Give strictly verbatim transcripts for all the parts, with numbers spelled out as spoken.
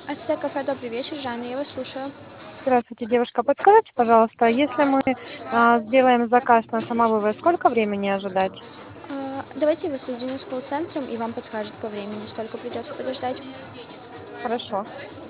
АЦТ кафе, добрый вечер, Жанна, я вас слушаю. Здравствуйте, девушка. Подскажите, пожалуйста, если мы а, сделаем заказ на самовывоз, сколько времени ожидать? А, Давайте я вас соединю с колл-центром, и вам подскажут по времени, сколько придется подождать. Хорошо.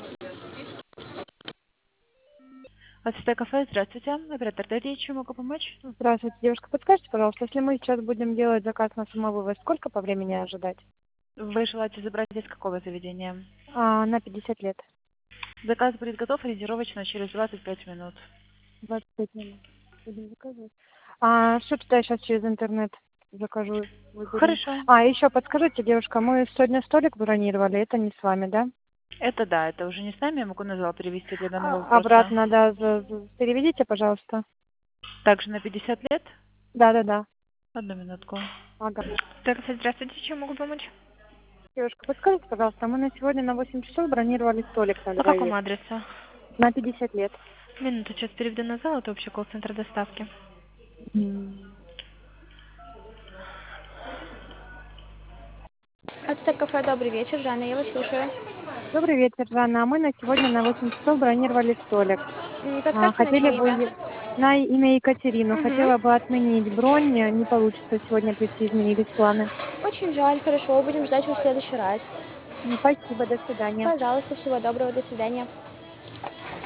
АЦТ кафе, здравствуйте. Оператор Дарья, чем могу помочь? Здравствуйте, девушка. Подскажите, пожалуйста, если мы сейчас будем делать заказ на самовывоз, сколько по времени ожидать? Вы желаете забрать из какого заведения? А, на пятьдесят лет. Заказ будет готов ориентировочно через двадцать пять минут. двадцать пять минут. Будем заказывать. А, что я сейчас через интернет закажу, выберем. Хорошо. А, еще подскажите, девушка, мы сегодня столик бронировали, это не с вами, да? Это да, это уже не с нами, я могу на зал перевести для данного А, вопроса. обратно, да, за- за- переведите, пожалуйста. Также на пятьдесят лет? Да-да-да. Одну минутку. Ага. Так, здравствуйте, чем могу помочь? Девушка, подскажите, пожалуйста, мы на сегодня на восемь часов бронировали столик на По какому двоих. адресу? На пятьдесят лет. Минуту, сейчас переведу на зал, это общий колл-центр доставки. М. АЦТ кафе, добрый вечер, Жанна, я вас слушаю. Добрый вечер, Жанна. А мы на сегодня на восемь часов бронировали столик. М, А, Подскажите на хотели чье бы имя? е- на имя Екатерину. Угу. Хотела бы отменить бронь. Не получится сегодня прийти, изменились планы. Очень жаль, хорошо, будем ждать вас в следующий раз. М, Спасибо, до свидания. Пожалуйста, всего доброго, до свидания.